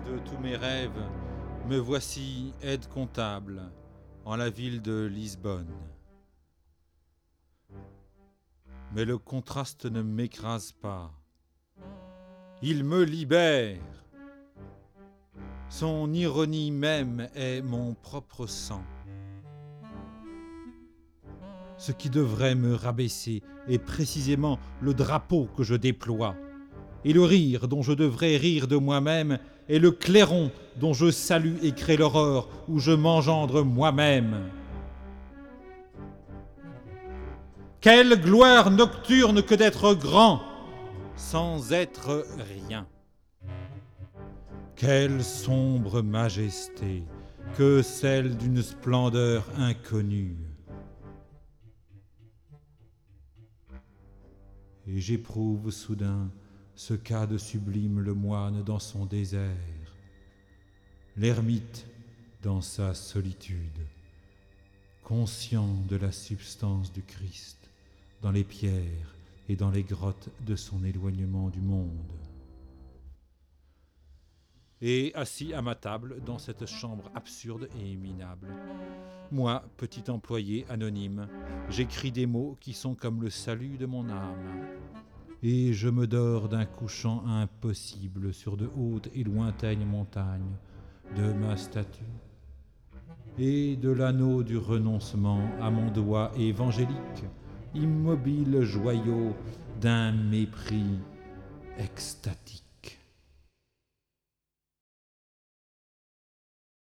de tous mes rêves, me voici aide comptable en la ville de Lisbonne. Mais le contraste ne m'écrase pas. Il me libère. Son ironie même est mon propre sang. Ce qui devrait me rabaisser est précisément le drapeau que je déploie. Et le rire dont je devrais rire de moi-même est le clairon dont je salue et crée l'aurore où je m'engendre moi-même. Quelle gloire nocturne que d'être grand sans être rien. Quelle sombre majesté que celle d'une splendeur inconnue. Et j'éprouve soudain ce qu'a de sublime le moine dans son désert, l'ermite dans sa solitude, conscient de la substance du Christ dans les pierres et dans les grottes de son éloignement du monde. Et assis à ma table dans cette chambre absurde et minable, moi, petit employé anonyme, j'écris des mots qui sont comme le salut de mon âme. Et je me dors d'un couchant impossible sur de hautes et lointaines montagnes de ma statue et de l'anneau du renoncement à mon doigt évangélique, immobile joyau d'un mépris extatique.